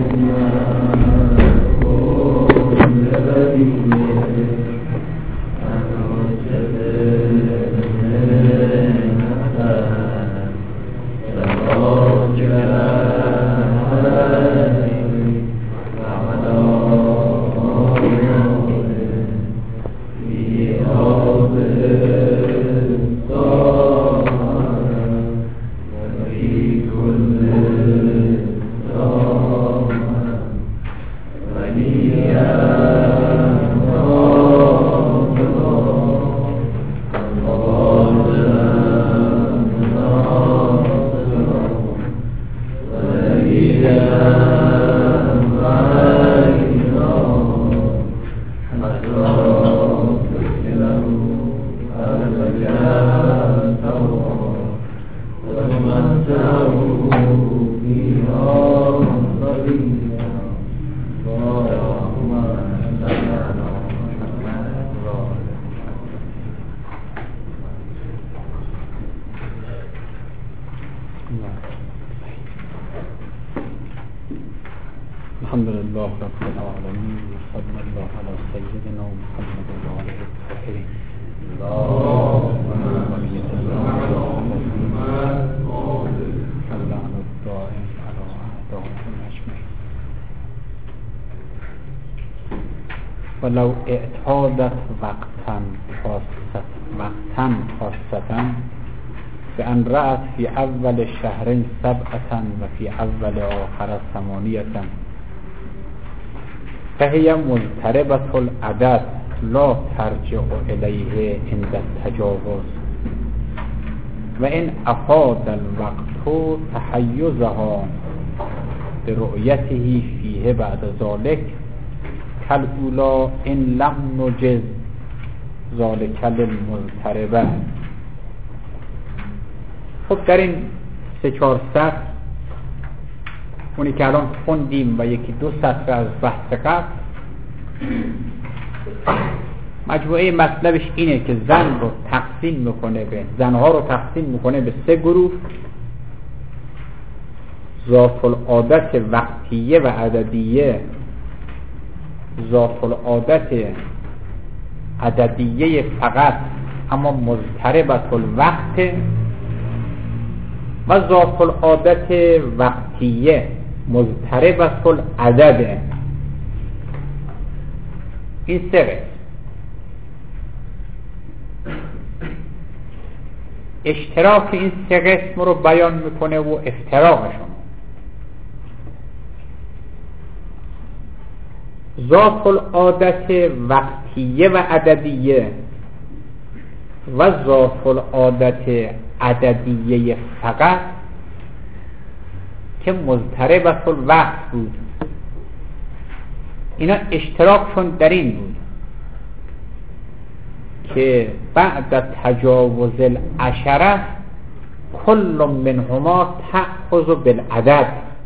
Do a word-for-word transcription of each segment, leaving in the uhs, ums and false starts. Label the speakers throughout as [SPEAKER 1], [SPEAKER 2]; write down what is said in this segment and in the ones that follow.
[SPEAKER 1] الحمد لله رب العالمين صلى الله على سيدنا محمد وعلى آله الطاهرين اللهم صل على الدائم على أعدائهم أجمعين. ولو اعتادت وقتا خاصة وقتا خاصة بأن رأت في أول الشهر سبعة وفي أول آخر ثمانية فهي مضطربة العدد لا ترجع إليه عند التجاوز، وإن أفاد الوقت تحيزها برؤيته فيه بعد ذلك كالأولى إن لم نجز ذلك للمضطربة. خب در این سه چهار سطر اونی که الان خوندیم و یکی دو سطر از بحث قبل مجموعه مطلبش اینه که زن رو تقسیم میکنه به زنها رو تقسیم میکنه به سه گروه: ذات العادت وقتیه و عددیه، ذات العادت عددیه فقط اما مضطربة الوقت، و ذات العادت وقتیه مضطربة العدد. این سه قسم. اشتراک این سه قسم رو بیان میکنه و افتراقشون. ذات العادت وقتیه و عددیه و ذات العادت عددیه فقط که مضطربة الوقت بود، اینا اشتراکشون در این بود که بعد تجاوز العشره کل منهما تأخذ بالعدد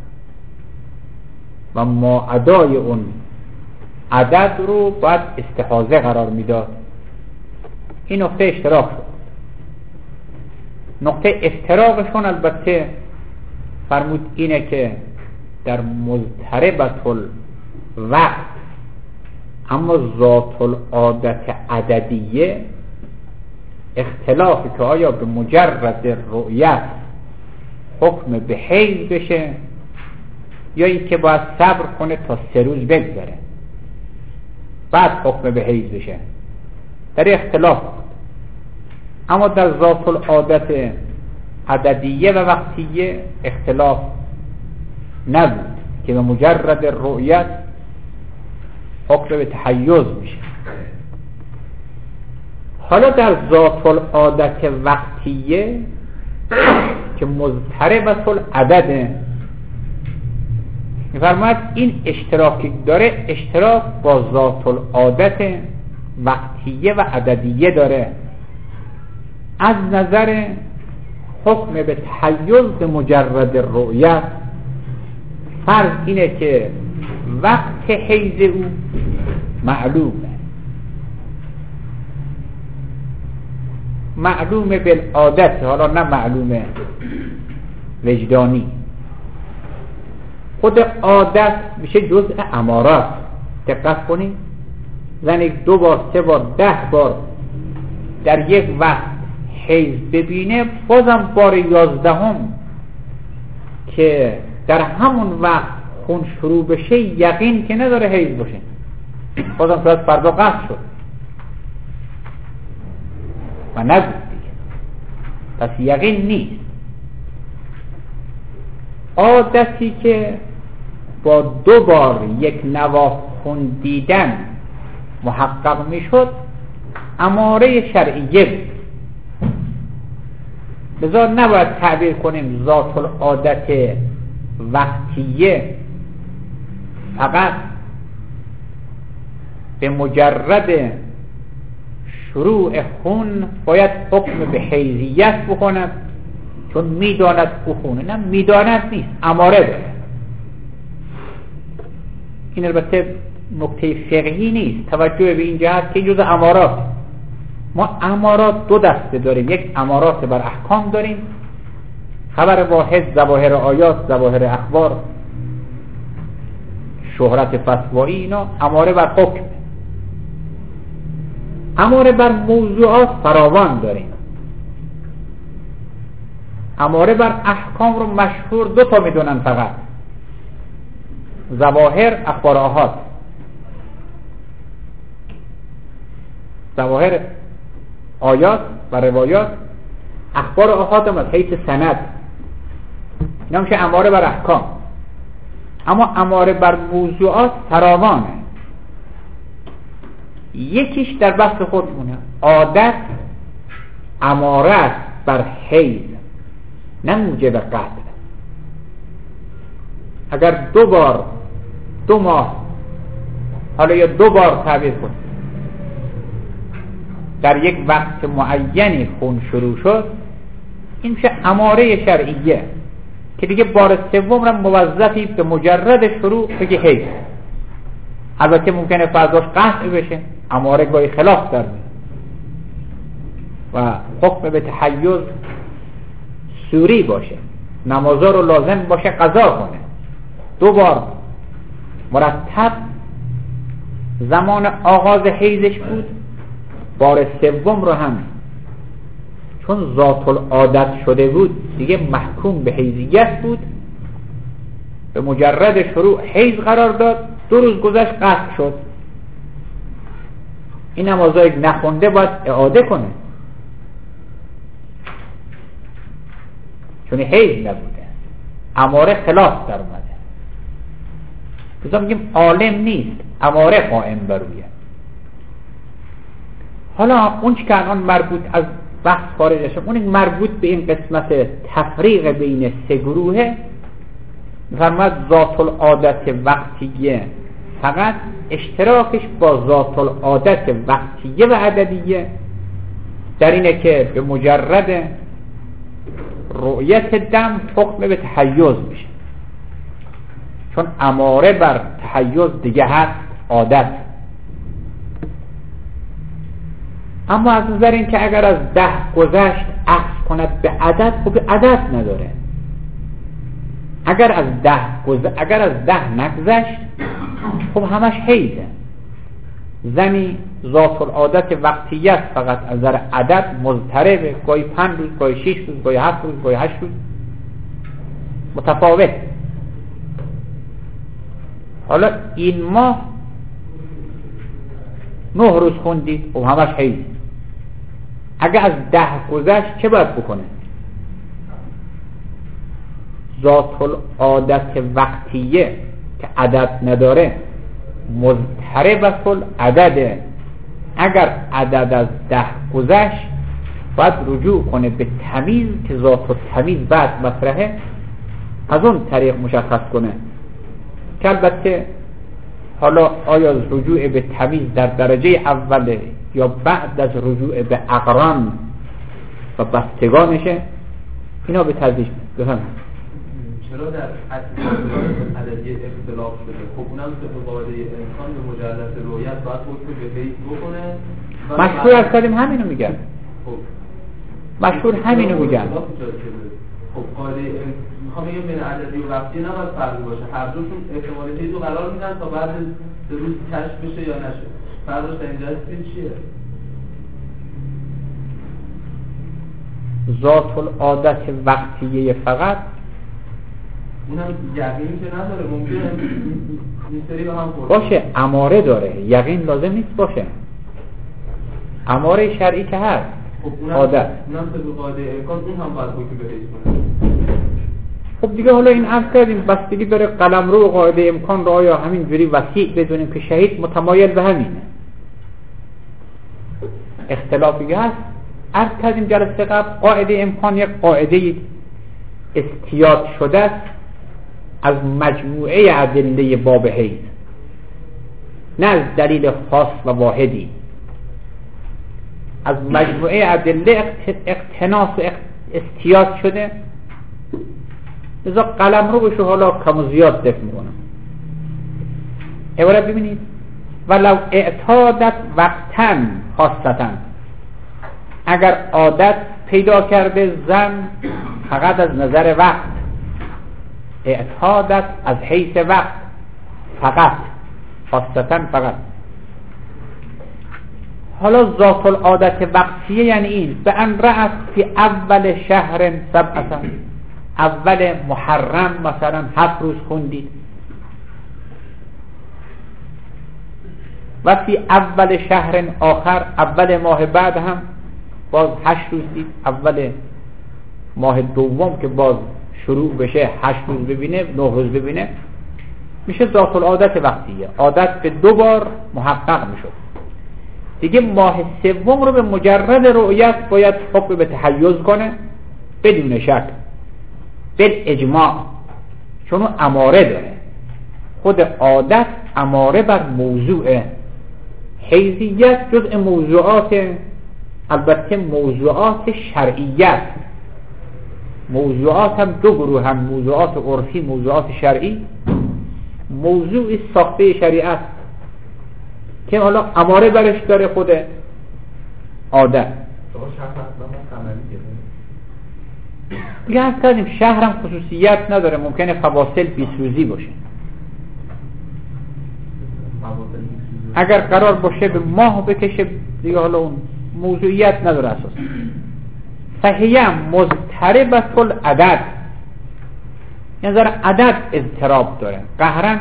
[SPEAKER 1] و ما ادای اون عدد رو باید استحاضه قرار میداد. این نقطه اشتراک شد. نقطه افتراقشون البته فرمود اینه که در مضطربة الوقت اما ذات العادت عددیه اختلافی که آیا به مجرد رؤیت حکم به حیض بشه یا این که باید صبر کنه تا سه روز بگذره بعد حکم به حیض بشه، در اختلاف بود. اما در ذات العادت عددیه و وقتیه اختلاف نبود که به مجرد رؤیت حکم به تحیز میشه. حالا در ذات العادت وقتیه که مضطربة العدد میفرماید این اشتراکی داره، اشتراک با ذات العادت وقتیه و عددیه داره از نظر حکم به تحیز به مجرد رؤیت. فرض اینه که وقت حیض او معلومه معلومه بالعادت، حالا نه معلومه وجدانی. خود عادت میشه جزء امارات. دقت کنید، زن یک دو بار سه بار ده بار در یک وقت حیض ببینه، بازم بار یازدهم که در همون وقت خون شروع بشه یقین که نداره حیض باشه، بازم تو از فردا قطع شد و نگود دیگه، پس یقین نیست. عادتی که با دو بار یک نواح خون دیدن محقق می شد اماره شرعیه بود. لذا نباید تعبیر کنیم ذات العادت وقتیه فقط به مجرد شروع خون باید حکم به حیضیت بکند چون میداند او خونه. نه، میداند نیست، اماره داره. این البته نکته فقهی نیست، توجه به این جهت که جز امارات. ما امارات دو دسته داریم، یک امارات بر احکام داریم، خبر واحد، ظواهر آیات، ظواهر اخبار، شهرت فتوایی، اینا اماره بر حکم. اماره بر موضوعات فراوان داریم. اماره بر احکام رو مشهور دو تا میدونن فقط، ظواهر، اخبار آحاد. ظواهر آیات و روایات، اخبار آحاد هم از حیث سند، اینا میشه اماره بر احکام. اما اماره بر موضوعات فراوانه. یکیش در بحث خودمونه، عادت اماره است بر حیض، نه موجب قطع. اگر دو بار دو ماه حالا یا دو بار تعبیر کن در یک وقت معینی خون شروع شد، این میشه اماره شرعیه که دیگه بار سوم را موظفی به مجرد شروع بگی حیض. البته ممکنه فرداش قطع بشه، اماره گاهی خلاف در میاد و حکم به تحیز سوری باشه، نمازا رو لازم باشه قضا کنه. دو بار مرتب زمان آغاز حیضش بود، بار سوم رو هم چون ذات العادت شده بود دیگه محکوم به حیضیت بود، به مجرد شروع حیض قرار داد، دو روز گذشت قطع شد. این نمازای نخونده باید اعاده کنه چون حیض نبوده، اماره خلاف در اومده. بذار میگیم عالم نیست، اماره قائم بر اویه. حالا اون که الان مربوط از بحث خارج شد، اون مربوط به این قسمت تفریق بین سه گروهه، فرمود ذات العادت وقتیه فقط اشتراکش با ذات العادت وقتیه و عددیه در اینه که به مجرد رؤیت دم حکم به تحیز میشه، چون اماره بر تحیز دیگه هست عادت. اما از نظر این که اگر از ده گذشت عکس کند به عدد، خب به عدد نداره. اگر از ده گذشت، اگر از ده نگذشت خب همش حیضه. زنی ذات العادت وقتیت فقط از نظر عدد مضطربه، گاهی پنج روز، گاهی شش روز، گاهی هفت روز، گاهی هشت روز، متفاوت. حالا این ماه نه روز خوندید خب همش حیض. اگر از ده گذشت چه باید بکنه؟ ذات العادت وقتیه که عدد نداره مضطربت العدده. اگر عدد از ده گذشت باید رجوع کنه به تمیز که ذات التمیز بعد مطرحه، از اون طریق مشخص کنه که البته حالا آیا رجوع به تمیز در درجه اوله یا بعد از رجوع به اقران و بستگانشه، اینا به تدریج بفهم.
[SPEAKER 2] چرا در عددی اختلاف شده؟ خب اونم طبق قاعده انسان به مجرد رؤیت باید حکم به حیض بکنه.
[SPEAKER 1] مشهور از کلیم همینو میگن.
[SPEAKER 2] خب
[SPEAKER 1] مشهور همینو میگن.
[SPEAKER 2] خب قاعده میخوام بگم بین عددی و وقتی نباید فرقی باشه، هر دوشون احتمال حیض رو قرار میدن تا بعد سه روز کشف بشه یا نشه. فرقش در اینجا هست چیه؟
[SPEAKER 1] ذات العادت وقتیه فقط
[SPEAKER 2] اونم یقینی که نداره، ممکنه این سری با هم خورده
[SPEAKER 1] باشه، اماره داره، یقین لازم نیست باشه. اماره شرعی که هست،
[SPEAKER 2] خب
[SPEAKER 1] عادت
[SPEAKER 2] اونم طبق قاعده امکان اون هم باید حکم به حیض کنه.
[SPEAKER 1] خب دیگه حالا این عرض کردیم بستگی داره قلمرو قاعده امکان را یا همینجوری وسیع بدونیم که شهید متمایل به همینه. اختلافی هست. عرض کردیم جلسه قبل قاعده امکان یک قاعده استیاد شده است از مجموعه ادله باب حیض، نه از دلیل خاص و واحدی، از مجموعه ادله اقتناس و استیاد شده. لذا قلم رو بشو حالا کم و زیاد دفت میکنم. عبارت ببینید ولو اعتادت وقتن خاصتن، اگر عادت پیدا کرده زن فقط از نظر وقت، اعتادت از حیث وقت فقط، خاصتن فقط. حالا ذات العادت وقتیه یعنی این به ان رأت فی اول شهر سبعتا، اول محرم مثلا هفت روز خوندید و فی اول شهر آخر، اول ماه بعد هم باز هشت روز دید، اول ماه دوم که باز شروع بشه هشت روز ببینه، نه روز ببینه، میشه ذات العادت وقتیه. عادت به دو بار محقق میشد. دیگه ماه سوم رو به مجرد رؤیت باید حکم به تحیز کنه بدون شک، بالاجماع، چون اون اماره داره. خود عادت اماره بر موضوع، حیضیت جزء موضوعات، البته موضوعات شرعیت. موضوعات هم دو گروه هم، موضوعات عرفی، موضوعات شرعی. موضوع ساخته شریعت که حالا اماره برش داره خود عادت. دیگه هست کردیم شهر هم خصوصیت نداره، ممکنه فواصل بیست روزی باشه. اگر قرار باشه به ماه بکشه دیگه حالا اون موضوعیت نداره اساسا. صحیح مضطربت العدد، یعنی ذره عدد اضطراب داره، قهرن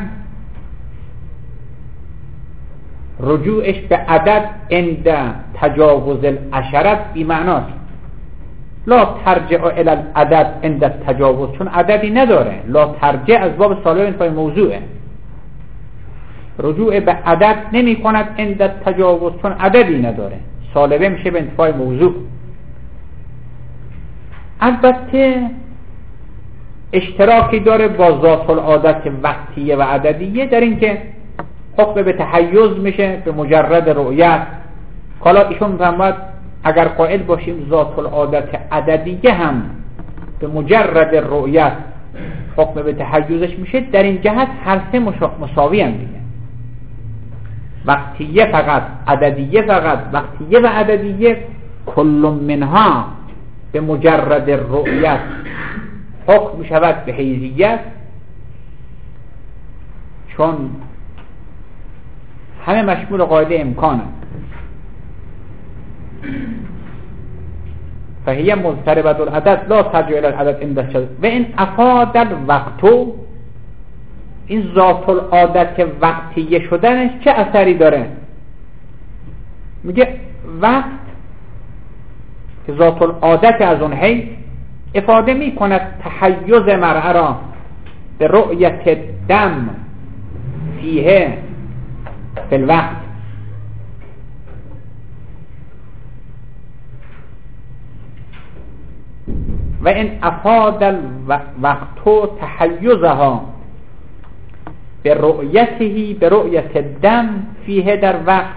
[SPEAKER 1] رجوعش به عدد عند تجاوز العشرت بی معناست. لا ترجع الى العدد عند التجاوز، چون عددی نداره. لا ترجع از باب سالب انتفاع موضوعه، رجوع به عدد نمی کند عند التجاوز، چون عددی نداره، سالبه میشه به انتفاع موضوع. البته اشتراکی داره با ذات العادت وقتیه و عددیه در این که حکم به تحیز میشه به مجرد رؤیت. حالا ایشون فرمود اگر قائل باشیم ذات العادت عددیه هم به مجرد رؤیت حکم به تحیزش میشه، در این جهت هر سه مساوی هم دیگه، وقتیه فقط، عددیه فقط. وقتیه و عددیه کل منها به مجرد رؤیت حکم میشود به حیضیت، چون همه مشمول قاعده امکانه. فهی مضطربت العدد لا ترجع الى العدد عند الشذوذ و ان افاد الوقت، این ذات العادت وقتیه شدنش چه اثری داره؟ میگه وقت که ذات العادت از اون حیث افاده می کند تحیز مرء را به رؤیت دم فیه فی الوقت. و ان افاد الوقت تحیزها به رؤیته به رؤیت دم فیه در وقت،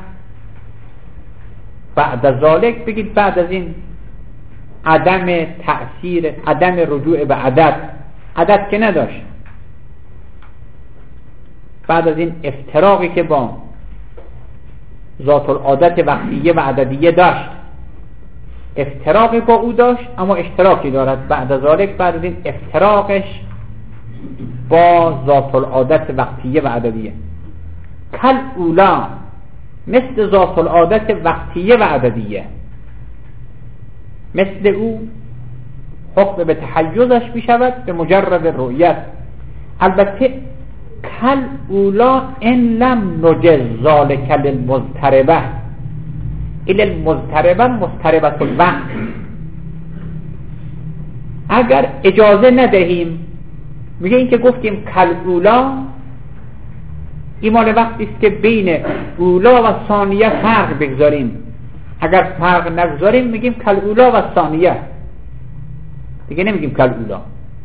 [SPEAKER 1] بعد ذالک بگید بعد از این عدم تأثیر، عدم رجوع به عدد، عدد که نداشت، بعد از این افتراقی که با ذات العادت وقتیه و عددیه داشت، افتراقی با او داشت اما اشتراکی دارد. بعد از ذالک بعد از این افتراقش با ذات العادت وقتیه و عددیه. کل اولا، مثل ذات العادت وقتیه و عددیه، مثل او حکم به تحیزش می شود به مجرد رؤیت. البته کل اولا ان لم نجز ذالک للمضطربه، این المضطربه مضطربه الوقت، اگر اجازه ندهیم، میگه این که گفتیم کل اولا این مال وقتی است که بین اولا و ثانیه فرق بگذاریم، اگر فرق نگذاریم میگیم کل اولا و ثانیه، دیگه نمیگیم کل اولا.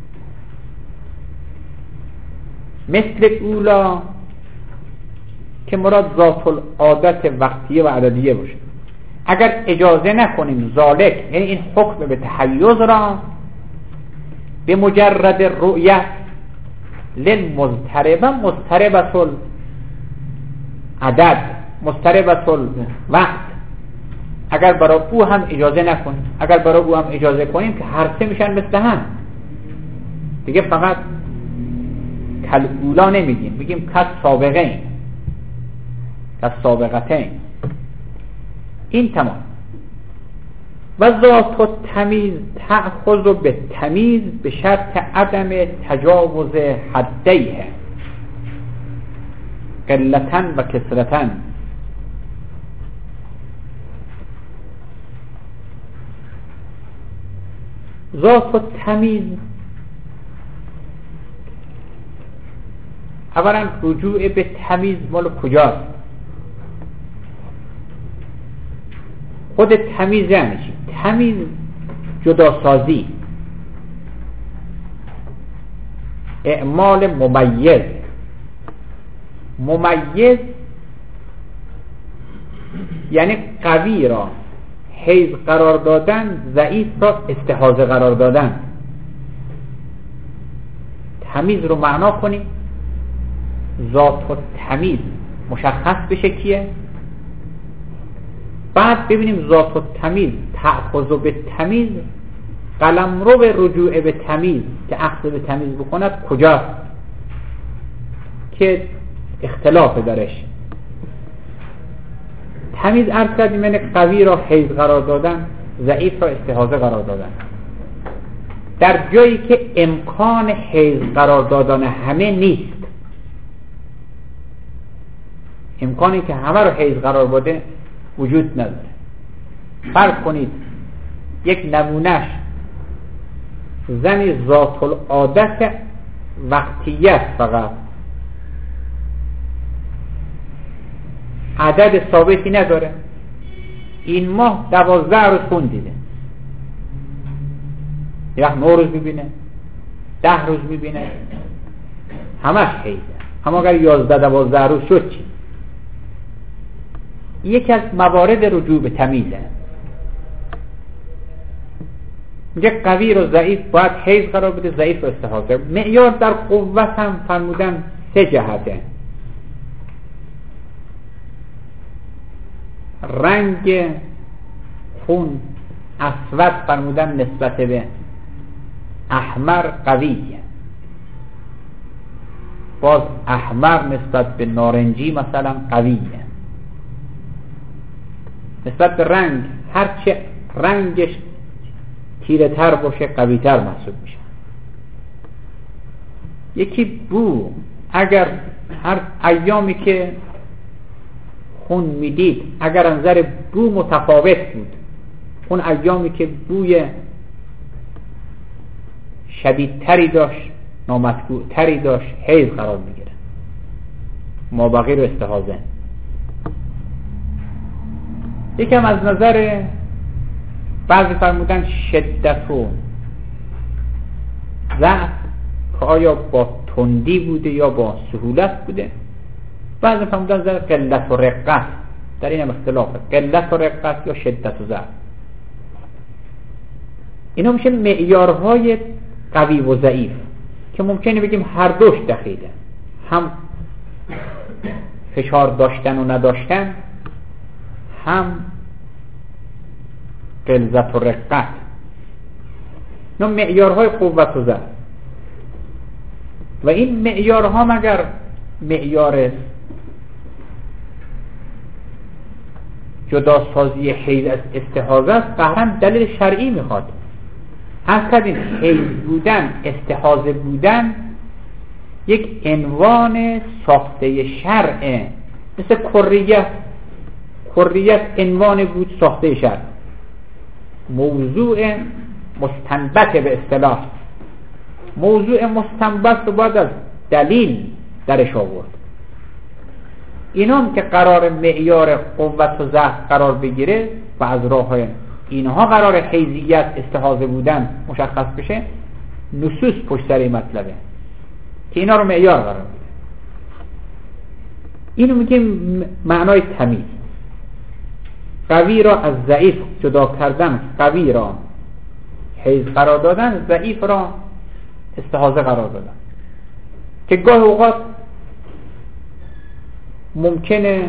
[SPEAKER 1] مثل اولا که مراد ذات العادت وقتیه و عددیه باشه. اگر اجازه نکنیم ذالک، یعنی این حکم به تحیز را به مجرد رؤیت للمضطربه، مضطربه العدد، مضطربه الوقت، اگر برای او هم اجازه نکنیم، اگر برای او هم اجازه کنیم که هر سه میشن مثل هم، دیگه فقط کل اولا نمیگیم، میگیم کل سابقین، کل سابقتین. این تمام. و ذات التمیز تأخذ به تمیز به شرط عدم تجاوز حدیه قلتن و کسرتن. ذات التمیز اولا رجوع به تمیز مال کجاست؟ خود تمیز یعنی چی؟ تمیز جداسازی، اعمال ممیز. ممیز یعنی قوی را حیز قرار دادن، ضعیف را استحاضه قرار دادن. تمیز رو معنا کنیم، ذات و تمیز مشخص بشه کیه، بعد ببینیم ذات و تمیز تأخذ به تمیز، قلمرو به رجوع به تمیز که اخذ به تمیز بکند کجاست که اختلاف درش. تمیز عرض کردیم یعنی قوی را حیز قرار دادن، ضعیف را استحاضه قرار دادن. در جایی که امکان حیز قرار دادن همه نیست، امکانی که همه را حیز قرار بده وجود نداره. فرض کنید یک نمونهش زنی ذات العادت وقتیت، فقط عدد ثابتی نداره، این ماه دوازده روز خون دیده، یه وقت نو روز میبینه، ده روز میبینه، همش حیزه. اما اگر یازده دوازده روز شد چی؟ یکی از موارد رجوع به تمیزه. میگه قوی رو ضعیف باید حیز قرار بده، ضعیف رو استحاضه. معیار در قوت هم فرمودن سه جهته: رنگ خون اسود فرمودن نسبت به احمر قویه، باز احمر نسبت به نارنجی مثلا قویه. نسبت به رنگ هرچه رنگش تیره تر باشه قوی تر محسوب میشه. یکی بو، اگر هر ایامی که خون میدید اگر نظر بو متفاوت بود، اون ایامی که بوی شدیدتری داشت نامطبوعتری داشت حیض قرار میگیره، مابقی رو استحاضه. یکم از نظر بعضی فرمودن شدت و ضعف که آیا با تندی بوده یا با سهولت بوده، بعضی فرمودن نظر قلت و رقت، در این هم اختلافه، قلت و رقت یا شدت و ضعف. اینا میشه معیارهای قوی و ضعیف که ممکنه بگیم هر دوش دخیله، هم فشار داشتن و نداشتن، هم غلظت و رقت. اینا معیارهای قوت و ضعف. و این معیارها مگر معیار جداسازی حیض از استحاضه است، قهرن دلیل شرعی میخواد. هر کدین حیض بودن، استحاضه بودن یک عنوان ساخته شرعه، مثل کریت. کریت عنوان بود ساخته شرع، موضوع مستنبط به اصطلاح. موضوع مستنبط رو باید از دلیل درش آورد. اینام که قرار معیار قوت و ضعف قرار بگیره و از راه اینها قرار حیضیت استحاضه بودن مشخص بشه، نصوص پشت سر این مطلبه که اینا رو معیار قرار میده. اینو میگیم معنای تمیز. قوی را از ضعیف جدا کردن، قوی را حیض قرار دادن، ضعیف را استحاضه قرار دادن، که گاه اوقات ممکنه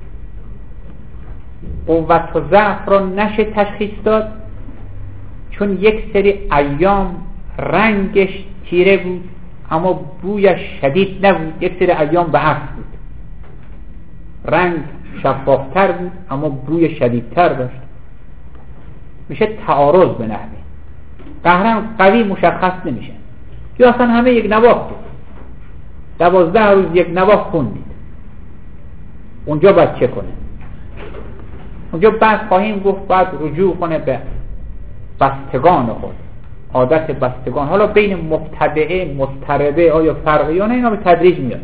[SPEAKER 1] قوت و ضعف را نشه تشخیص داد، چون یک سری ایام رنگش تیره بود اما بویش شدید نبود، یک سری ایام به عکس بود، رنگ شفافتر بود اما بوی شدیدتر داشت. میشه تعارض به نحوی. قهرن قوی مشخص نمیشه، یا اصلا همه یک نواخت بود، دوازده روز یک نواخت خوندید، اونجا باید چه کنه؟ اونجا بعد خواهیم گفت باید رجوع کنه به بستگان خود، عادت بستگان. حالا بین مبتدعه مضطربه آیا فرقی یا نه، اینا به تدریج میاد.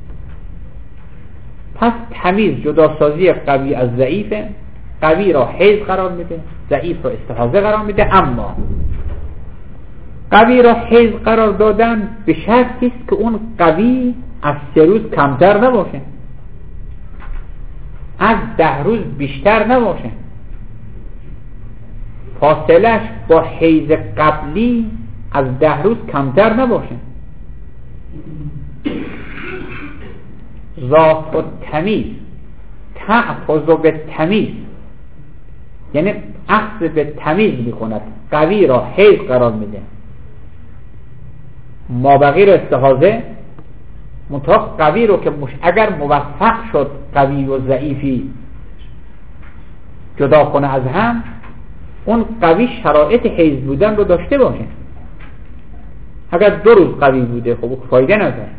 [SPEAKER 1] پس تمیز جداسازی قوی از ضعیفه. قوی را حیض قرار میده، ضعیف را استحاضه قرار میده. اما قوی را حیض قرار دادن به شرطی است که اون قوی از سه روز کمتر نباشه، از ده روز بیشتر نباشه، فاصلش با حیض قبلی از ده روز کمتر نباشه. ذات و تمیز، تأخذ به تمیز، یعنی اخذ به تمیز میکند. قوی را حیض قرار میده، مابقی را استحاضه. منتها قوی رو که مش... اگر موفق شد قوی و ضعیفی جدا کنه از هم، اون قوی شرایط حیض بودن رو داشته باشه. اگر دو روز قوی بوده خب فایده نداره.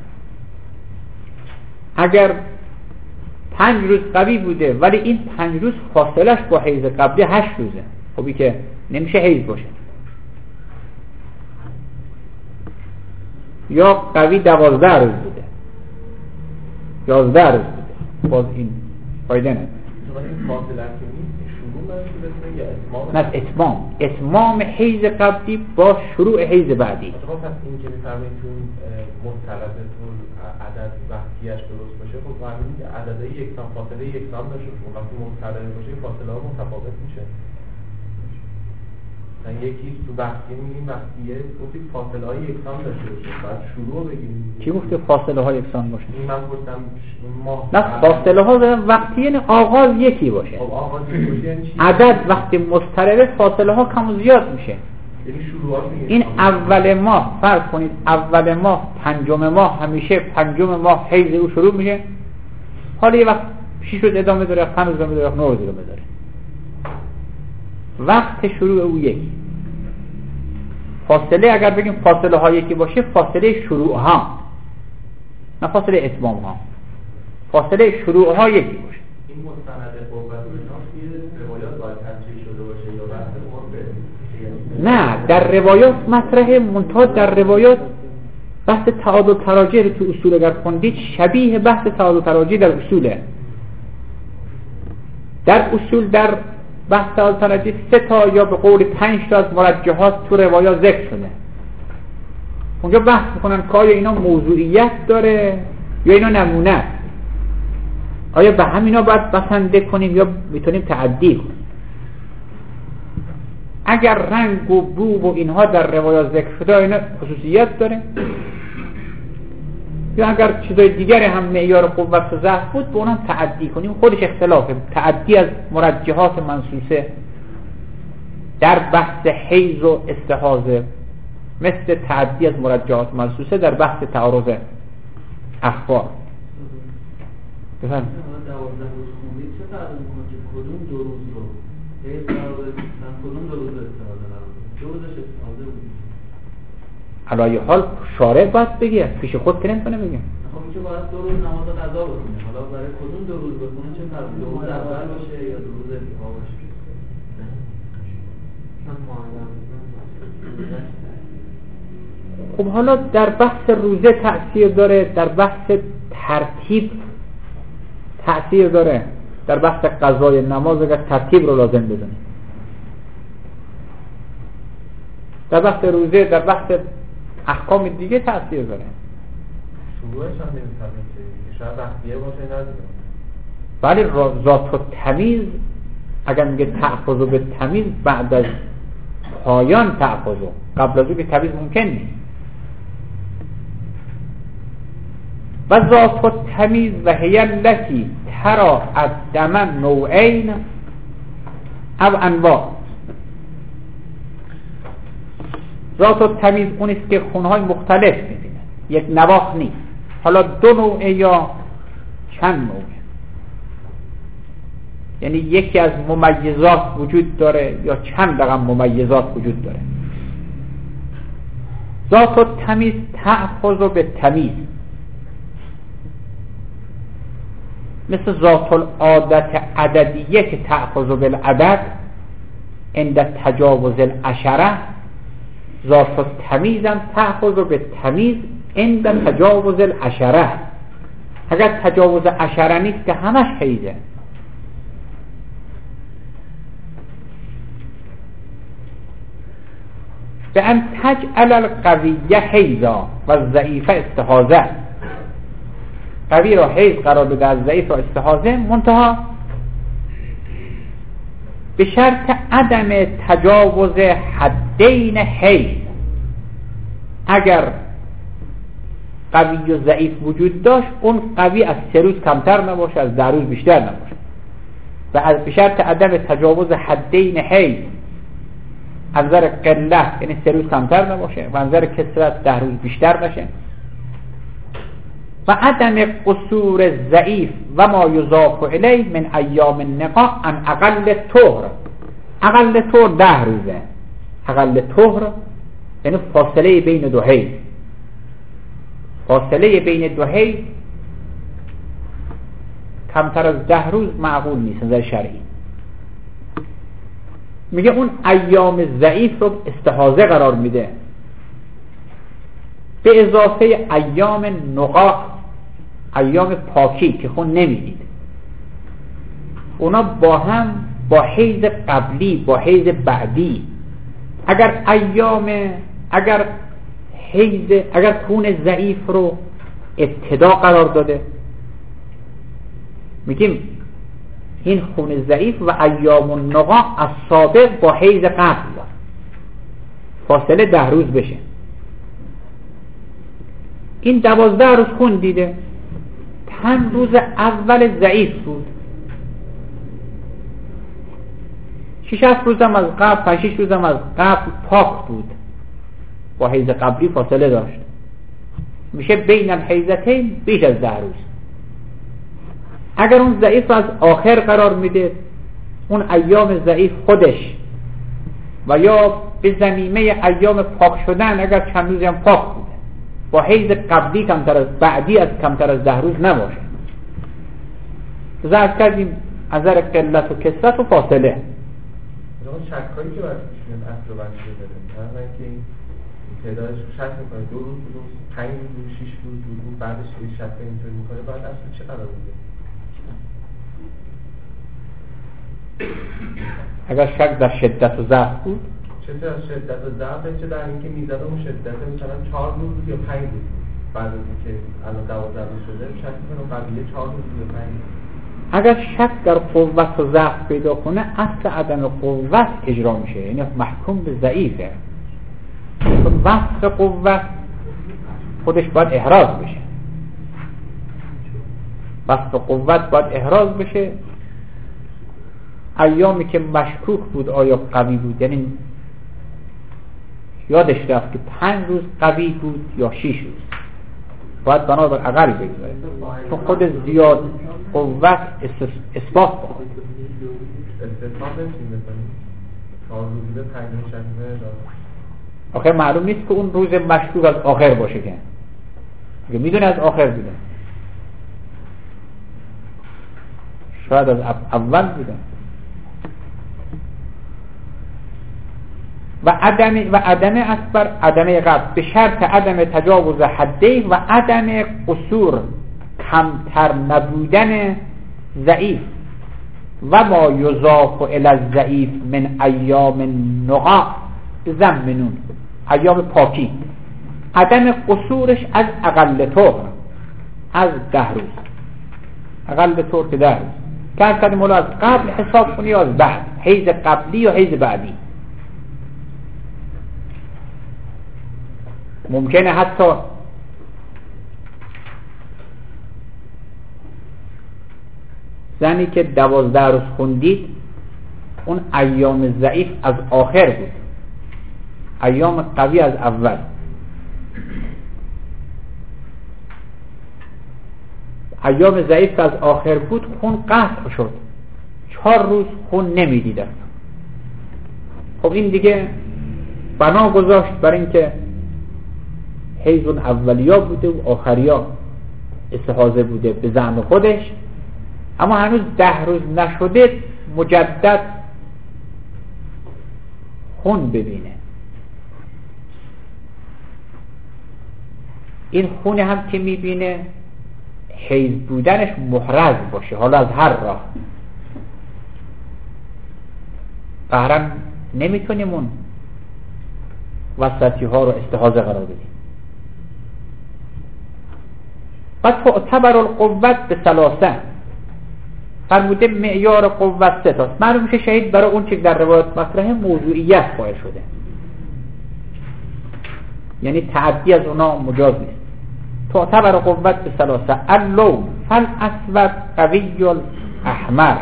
[SPEAKER 1] اگر پنج روز قوی بوده ولی این پنج روز فاصلش با حیض قبلی هشت روزه، خبی که نمیشه حیض باشه. یا قوی دوازده روز بوده، یازده روز بوده، باز این فایده نداره.
[SPEAKER 2] این فاصله که نیست شروع یا اتمام؟
[SPEAKER 1] نه، اتمام اتمام حیض قبلی با شروع حیض بعدی.
[SPEAKER 2] پس این که میفرمایید چون مضطربتون عدد وقتیش درست باشه، خب همین عدد یکسان فاصله یکسان داشته باشه. وقتی مضطرب باشه فاصله ها متفاوت میشه. مثلا یکی تو وقتی میگیم وقتیه گفتید فاصله های یکسان داشته باشه، بعد شروع بگیریم.
[SPEAKER 1] کی گفته فاصله ها یکسان باشه؟
[SPEAKER 2] این من گفتم ماه.
[SPEAKER 1] نه، فاصله ها وقتی یعنی آغاز یکی باشه.
[SPEAKER 2] خب آغاز یکی باشه یعنی چی؟
[SPEAKER 1] عدد وقتی مضطربه فاصله ها کم و زیاد میشه.
[SPEAKER 2] یعنی شروعات
[SPEAKER 1] این اول ماه، فرض کنید اول ماه پنجم ماه همیشه پنجم ماه حیض او شروع میشه، حالا یه وقت شش روز ادامه داره، پنج روز ادامه داره، نه روز ادامه داره. وقت شروع او یکی. فاصله اگر بگیم فاصله ها یکی باشه، فاصله شروع ها، نه فاصله اتمام ها، فاصله شروع ها یکی باشه.
[SPEAKER 2] این مستند قوت و اینا روایات باید تصریح شده باشه یا بحث عرفه؟
[SPEAKER 1] نه، در روایات مطرحه، منتها در روایات بحث تعادل تراجع رو تو اصول اگر خوندید شبیه بحث تعادل تراجع در اصوله. در اصول در بحث تعادل تراجع سه تا یا به قول پنج تا از مرجحات تو روایات ذکر شده. اونجا بحث میکنن که آیا اینا موضوعیت داره یا اینا نمونه است، آیا به همینا باید بسنده کنیم یا میتونیم تعدی کنیم. اگر رنگ و بو و اینها در روایات ذکر شده اینا خصوصیت داره، یا اگر چیزای دیگری هم معیار قوت و ضعف بود به اونم تعدی کنیم. خودش اختلافه. تعدی از مرجحات منصوصه در بحث حیض و استحاضه مثل تعدی از مرجعات منصوصه در بحث تعارض اخبار. بفرمایید.
[SPEAKER 3] دوازده روز خوندید چه فرق میکنه که کدوم دو روز رو حیث قرار بدید، کدوم دو روز استفاده قرار بدید؟ دو روزش استفاده بودید.
[SPEAKER 1] علایه حال شارع باید بگه، پیش خود که نمیتونه بگه.
[SPEAKER 3] خب این که باید دو روز نماز قضا بخونه، حالا برای کدوم دو روز بخونه چه فرق؟ دو روز اول باشه یا دو روز دیگه باشه؟
[SPEAKER 1] خب حالا در بحث روزه تأثیر داره، در بحث ترتیب تأثیر داره، در بحث قضای نماز اگر ترتیب رو لازم بدونیم، در بحث روزه، در بحث احکام دیگه تأثیر داره.
[SPEAKER 2] شروعش هم نمی‌فهمید که شاید وقتیه باشه ندیدم.
[SPEAKER 1] ولی ذات و تمیز اگر میگه تأخذ به تمیز بعد از پایان تأخذ، قبل از اون که تمیز ممکن نیست. و ذات و تمیز و هی التی ترى الدم نوعین او انواع. ذات و تمیز اونیست که خونهای مختلف میبینه، یک نواخ نیست، حالا دو نوعه یا چند نوعه، یعنی یکی از ممیزات وجود داره یا چند رقم ممیزات وجود داره. ذات و تمیز تأخذ به تمیز، مثل ذات العادت عددیه که تأخذ بالعدد عند تجاوز العشره، ذات و تمیز هم تأخذ به تمیز عند تجاوز العشره. اگر تجاوز عشره نیست که همش حیزه. به ان تجعل القویه حیزا و الضعیف استحاضه، قوی را حیز قرار بده، از ضعیف را استحاضه، منتها به شرط عدم تجاوز حدین حیز. اگر قوی و ضعیف وجود داشت، اون قوی از سه روز کمتر نباشه، از ده روز بیشتر نباشه، و به شرط عدم تجاوز حدین حیز، از نظر قلت یعنی سه روز کمتر نباشه و از نظر کثرت ده روز بیشتر نشه، و عدم قصور ضعیف و ما یضاف الیه من ایام النقاء ان اقل طهر. اقل طهر ده روزه. اقل طهر یعنی فاصله بین دو حیض. فاصله بین دو حیض کمتر از ده روز معقول نیست از نظر شرعی. میگه اون ایام ضعیف رو استحاضه قرار میده، به اضافه ایام نقاء، ایام پاکی که خون نمیدید، اونا با هم با حیض قبلی با حیض بعدی، اگر ایام اگر حیض اگر خون ضعیف رو ابتدا قرار داده، میگیم این خون ضعیف و ایام النقاء از سابق با حیض قبل فاصله ده روز بشه. این دوازده روز خون دیده، پنج روز اول ضعیف بود، شش هفت روزم از قبل پنج شش روزم از قبل پاک بود، با حیض قبلی فاصله داشت، میشه بین الحیضتین بیش از ده روز. اگر اون ضعیف از آخر قرار میده، اون ایام ضعیف خودش و یا به ضمیمه ایام پاک شدن، اگر چند روزی هم پاک بوده، با حیض قبلی کمتر از بعدی از کمتر از ده روز نباشه. ذکر کردیم از نظر قلت و کثرت و فاصله.
[SPEAKER 2] اون شکایی که باید میشونیم اصل و بنده بدیم، نه اینکه این تعدادش رو شک میکنه دو روز بود، پنج روز، شش روز بود، بعدش یه شک اینطور میکنه، باید اصل چه قرار بوده؟
[SPEAKER 1] اگر شک در شدت و ضعف بود،
[SPEAKER 2] چه در شدت و ضعف، چه در اینکه میزده اون شدت مثلا چهار روز بود یا پنج روز بود، بعد از اینکه الان دوازده روز شده شک میکنه قبلیه چهار روز یا پنج روز.
[SPEAKER 1] اگر شک در قوت و ضعف پیدا کنه، اصل عدم قوت اجرا میشه، یعنی محکوم به ضعیفه. وصف قوت خودش باید احراز بشه، وصف قوت باید احراز بشه. ایامی که مشکوک بود آیا قوی بود، یعنی یادش رفت که پنج روز قوی بود یا شیش روز، باید بنابر اقل بگذاره، چون خود زیاد قوت اثبات بخواد.
[SPEAKER 2] استثبات نمی‌تونیم بکنیم چهار روزه پنجم شنبه داره.
[SPEAKER 1] آخر معلوم نیست که اون روز مشروع از آخر باشه، که اگه میدونه از آخر بوده، شاید از اول بوده. و عدم و عدم اکبر عدم قبل به شرط عدم تجاوز حدی و عدم قصور، کمتر نبودن ضعیف و ما یضاف الی الضعیف من ایام نقا زمنون، ایام پاکی، عدم قصورش از اقل طور، از ده روز، اقل طور که ده روز، که از کردیم مولا از قبل حساب کنی یا از بعد، حیض قبلی یا حیض بعدی. ممکنه حتی زنی که دوازده روز خوندید اون ایام ضعیف از آخر بود، ایام قوی از اول. ایام ضعیف که از آخر بود خون قطع شد، چهار روز خون نمیدیدن. خب این دیگه بنا گذاشت بر اینکه حیض اون اولیا بوده و آخریا استحاضه بوده به زعم خودش، اما هنوز ده روز نشده مجدد خون ببینه. این خون هم که میبینه حیض بودنش محرز باشه، حالا از هر راه. قهرم نمیتونیم اون وسطی ها رو استحاضه قرار بدیم. و تعتبر القوت به ثلاثه، فرموده معیار قوت سه تاست. معلوم میشه شهید برای اون چیز در روایت مطرحه موضوعیت قائل شده، یعنی تعدی از اونا مجاز نیست. تعتبر قوت به ثلاثه، اللون فالاسود قوی الاحمر،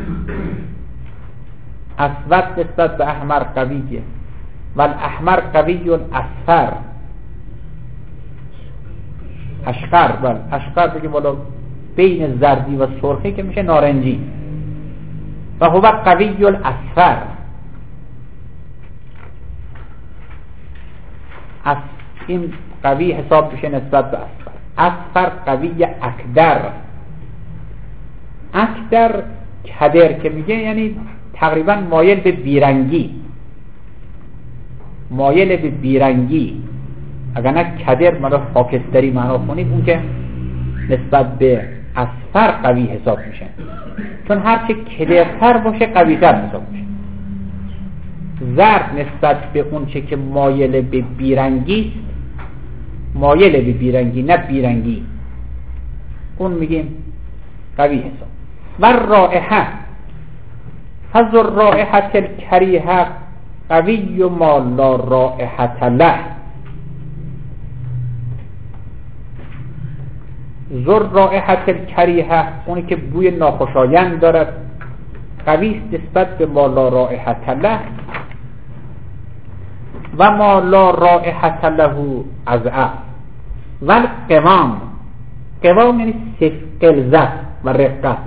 [SPEAKER 1] اسود نسبت به احمر قویه، و الاحمر قوی الاصفر، اشقر، بل اشقر بگیم بالا بین زردی و سرخی که میشه نارنجی، و هو قوی الاصفر، از این قوی حساب میشه نسبت به اصفر. اصفر قوی اکدر، اکدر کدر که میگه یعنی تقریبا مایل به بیرنگی، مایل به بیرنگی. اگر نه کدر مالا خاکستری معنا کنید، اون که نسبت به اصفر قوی حساب میشه، چون هرچه کدرتر باشه قویتر حساب میشه. زرد نسبت به اون چه که مایل به بیرنگی، مایل به بیرنگی نه بیرنگی، اون میگیم قوی حساب. و رائحه فض الرائحه الکریهه قوی و ما لا رائحه له، ذر رائحه الکریهه اونی که بوی ناخوشایند دارد، قوی نسبت به ما لا رائحه له، و ما لا رائحه له ازعف. و قوام، قوام یعنی غلظت و رقت.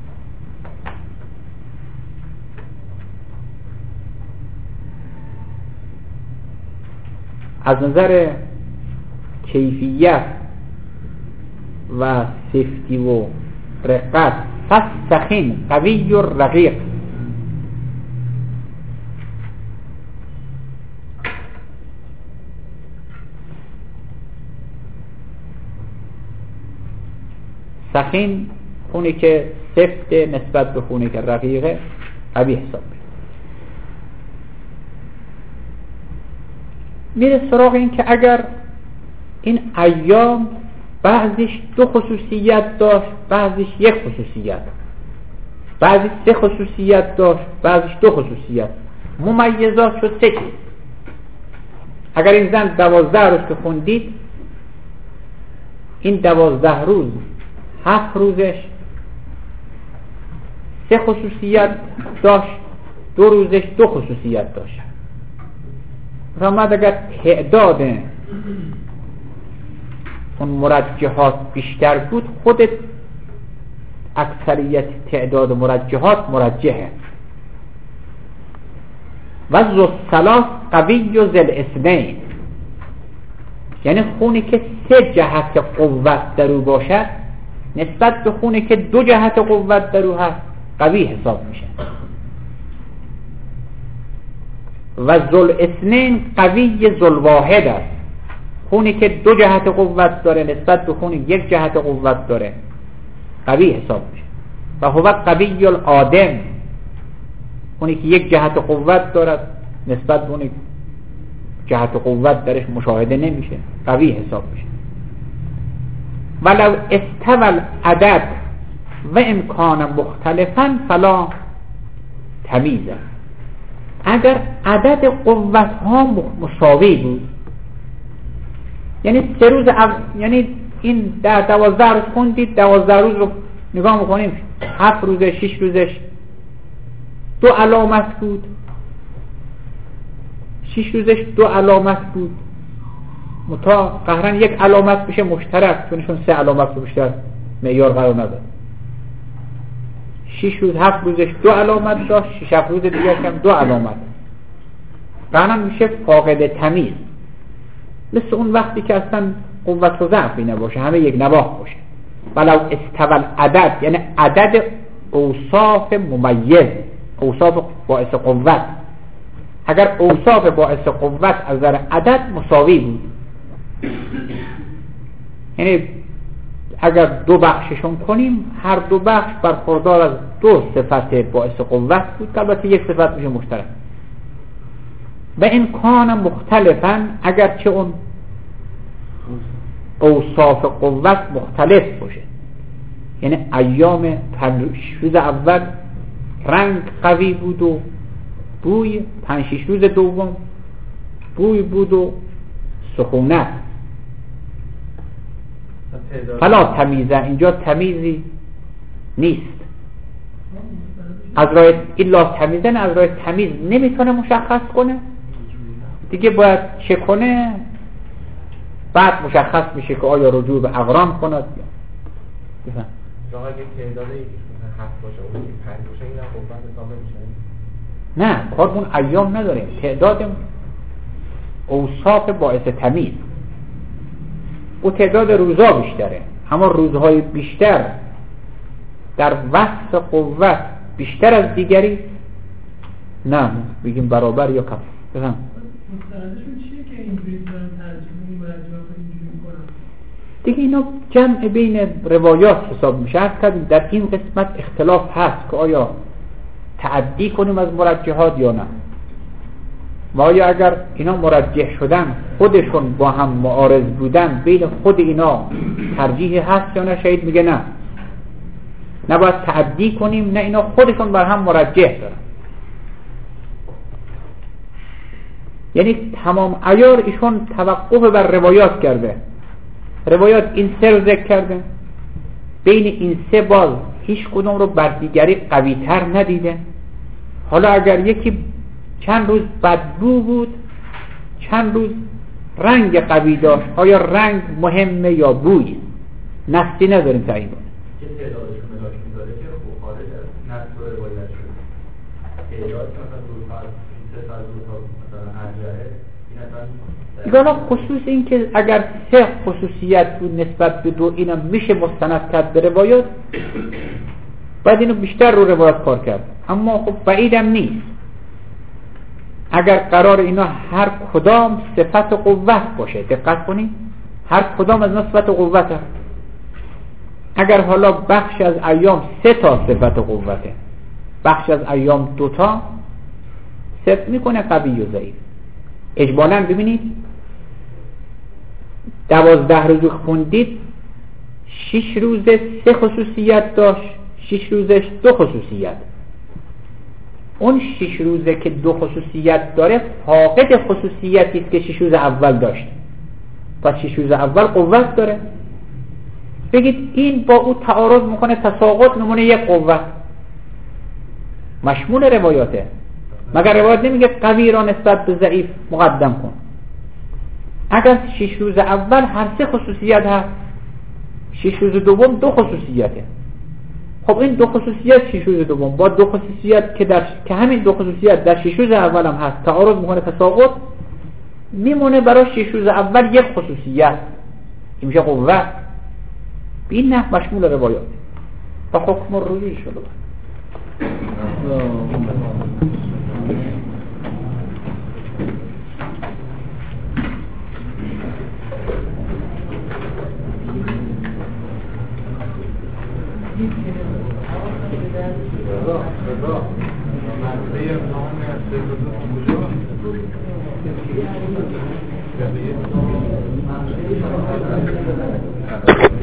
[SPEAKER 1] از نظر کیفیت و سفتی و رقت، پس سخین قوی و رقیق. سخین خونی که سفت نسبت به خونی که رقیقه قوی حساب میشه. میره سراغ این که اگر این ایام بعضیش دو خصوصیت داشت، بعضیش یک خصوصیت، بعضیش سه خصوصیت داشت، بعضیش دو خصوصیت، ممیزات شد سه چیز. اگر این زن دوازده روز که خوندید، این دوازده روز هفت روزش سه خصوصیت داشت، دو روزش دو خصوصیت داشت. فرمود اگر تعداد اون مرجحات بیشتر بود، خود اکثریت تعداد مرجحات مرجحه. و ذو الثلاث قوی و ذل اثنین، یعنی خونی که سه جهت قوت در او باشد نسبت به خونی که دو جهت قوت در او هست قوی حساب میشه. و ذل اثنین قوی ذل واحد است، خونی که دو جهت قوت داره نسبت به خونی یک جهت قوت داره قوی حساب میشه. و هو قوی الآدم، خونی که یک جهت قوت دارد نسبت به اون جهت قوت درش مشاهده نمیشه قوی حساب میشه. ولو استوى العدد و امکان مختلفا فلا تمیزه، اگر عدد قوت ها مساوی بود، یعنی سه روز او... یعنی این در دوازده روز خوندید، دوازده روز رو نگاه میکنیم هفت روزش شش روزش دو علامت بود، شش روزش دو علامت بود، متا قهرن یک علامت بشه مشترک، چونشون سه علامت رو بیشتر معیار قرار نداد. شش روز هفت روزش دو علامت داشت، شش هفت روز دیگه هم دو علامت، قهرن میشه فاقد تمیز، مثل اون وقتی که اصلا قوت و ضعفی نباشه، همه یک نواخت باشه. ولو استوى العدد، یعنی عدد اوصاف ممیز، اوصاف باعث قوت، اگر اوصاف باعث قوت از نظر عدد مساوی بود، یعنی اگر دو بخششون کنیم هر دو بخش برخوردار از دو صفت باعث قوت بود که البته یک صفت میشه مشترک. و این کان مختلفا، اگر چه اون اوصاف قوت مختلف باشه، یعنی ایام روز اول رنگ قوی بود و بوی، پنج شش روز دوم بوی بود و سخونت، فلا تمیزه، اینجا تمیزی نیست. از راه الا تمیزن، از راه تمیز نمیتونه مشخص کنه دیگه، باید چه کنه بعد مشخص میشه که آیا رجوع به اقران کند یا بفهم.
[SPEAKER 2] اگه تعداد هفت باشه اون که پنج باشه این هم قوت کامل میشه؟
[SPEAKER 1] نه، کارمون ایام نداریم، تعداد اوصاف باعث تمیز، او تعداد روزها بیشتره، اما روزهای بیشتر در وصف قوت بیشتر از دیگری نه بگیم برابر یا کم. بفهم
[SPEAKER 4] مستندشون چیه که اینجوری دارن ترجیح این مرجعات رو اینجوری میکنن؟
[SPEAKER 1] دیگه اینا جمع بین روایات حساب میشه. کردیم در این قسمت اختلاف هست که آیا تعدی کنیم از مرجحات یا نه، و آیا اگر اینا مرجح شدن خودشون با هم معارض بودن بین خود اینا ترجیح هست یا نه؟ شهید میگه نه، نباید تعدی کنیم، نه اینا خودشون بر هم مرجح دارن. یعنی تمام عیار ایشون توقف بر روایات کرده، روایات این سه رو ذکر کرده، بین این سه باز هیچ کدوم رو بر دیگری قوی تر ندیده. حالا اگر یکی چند روز بدبو بود، چند روز رنگ قوی داشت، آیا رنگ مهمه یا بوی؟ نصی نداریم تعیین کنیم.
[SPEAKER 3] که تعدادشون ملاک میداره که خوب خارج از نصف و روایت شده، تعداد که مثلا دو تا سه تا دو تا مثلا ارجعه این
[SPEAKER 1] حالا خصوص این که اگر سه خصوصیت بود نسبت به دو، اینا میشه مستند کرد به روایات، باید اینو بیشتر رو روایات کار کرد، اما خب بعیدم نیست اگر قرار اینا هر کدام صفت قوت باشه. دقت کنید، هر کدام از صفت قوته. اگر حالا بخش از ایام سه تا صفت قوته، بخش از ایام دوتا، صفت میکنه قوی و ضعیف. اجمالاً ببینید دوازده روز خوندید، شش روز سه خصوصیت داشت، شش روزش دو خصوصیت. اون شش روزه که دو خصوصیت داره فاقد خصوصیتی است که شش روز اول داشت، پس شش روز اول قوت داره. بگید این با او تعارض میکنه، تساقط نمونه یک قوت مشمول روایاته. مگر روایت نمیگه قوی را نسبت به ضعیف مقدم کن؟ اگر شش روز اول هر سه خصوصیت هست، شش روز دوم دو خصوصیته. خب این دو خصوصیت شش روز دوم با دو خصوصیت که در که همین دو خصوصیت در شش روز اول هم هست تعارض میکنه، تساقط میمونه برای شش روز اول یک خصوصیت که میشه قوت. این نه مشمول روایات و حکم الرجوع شده.
[SPEAKER 2] رضا